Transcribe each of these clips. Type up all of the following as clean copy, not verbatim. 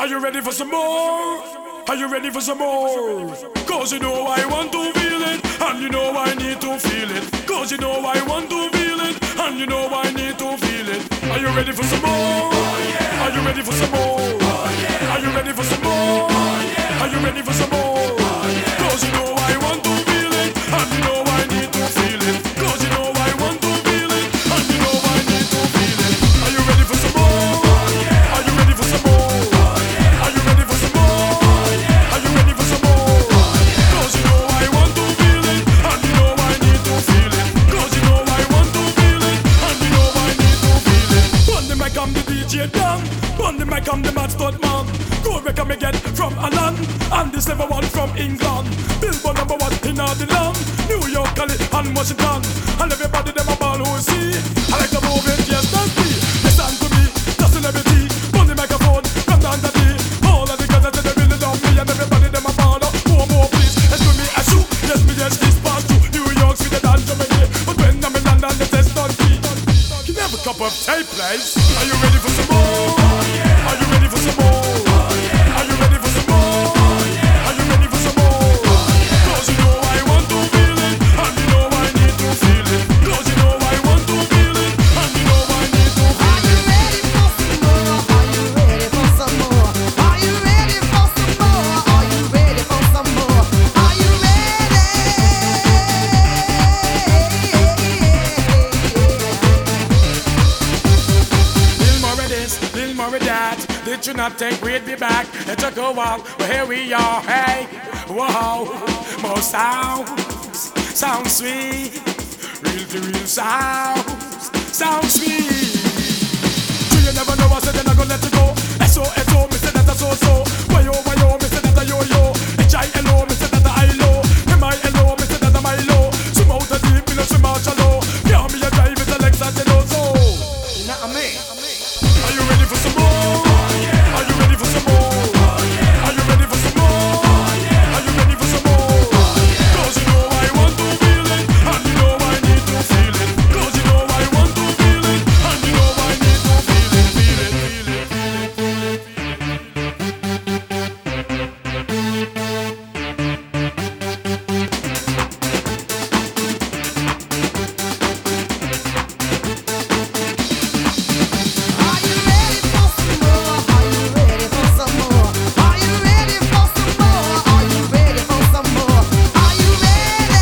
Are you ready for some more? Are you ready for some more? Cause you know I want to feel it, and you know I need to feel it. Cause you know I want to feel it, and you know I need to feel it. Are you ready for some more? Are you ready for some more? Are you ready for some more? Are you ready for some more? Cause you know I want to feel it, and you know I need to feel it. Cause you know I want to feel it, and you know I need to feel it. Are you ready for some more? Are you ready for some more? Are you ready for some more? Are you ready for some more? Cause you know I want to feel it, and you know I need to feel it. Cause you know I want to feel it, and you know I need to feel it. On the mic I'm the DJ Dan, on the mic I'm the mad stud man. Go record me get from Alan, and this level one from England. Billboard #1 in all the land, New York, Cali, and Washington. And everybody them a ball who see. I like to move it, yes that's me. Listen to me, just celebrity. On the microphone, from down to D. All of the guys that say they really love me, and everybody them a ball up. More please, excuse me, I shoot. Yes me, yes this pass through New York, sweeter than Germany. But when I'm in London, the test don't be. Can you have a cup of tea, please? Are you ready for some more? Are you ready for some more? Are you ready for some more? Are you ready for some more? Cause you know I want to feel it, and you know I need to feel it. Cause you know I want to feel it, and you know I need to feel it. Are you ready for some more? Are you ready for some more? Are you ready for some more? Are you ready? Lil Murray this, Lil Murray that. Did you not think we'd be back? It took a while, but here we are. Hey, whoa, more sounds, sound sweet, real to real sounds, sound sweet. Do you never know I said then I gonna let you go? S-O-S-O, me say that I so. Y-O, me say that I yo-yo. H-I-L-O, me say that I low. M-I-L-O, me say that I'm low. Swim out the deep, me no swim out shallow. Yeah, me a drive with the legs that you know so. You know what I mean? Are you ready for some more? Are you ready for some more? Are you ready for some more? Are you ready for some more? Cause you know I want to feel it, and you know I need to feel it. Cause you know I want to feel it, and you know I need to feel it, feel it, feel it, feel it, Are you ready for some more? Are you ready for some more? Are you ready for some more? Are you ready for some more? Are you ready?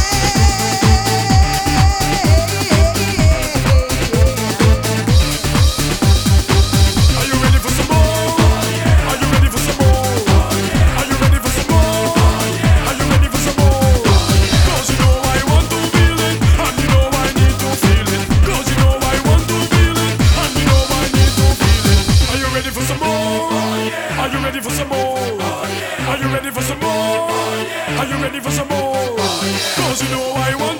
Are you ready for some more? Are you ready for some more? Are you ready for some more? Are you ready for some more? Cause you know I want to feel it, and you know I need to feel it. Cause you know I want to feel it, and you know I need to feel it. Are you ready for some more? Are you ready for some more? Are you ready for some more? Are you ready for some more? Cause you know I want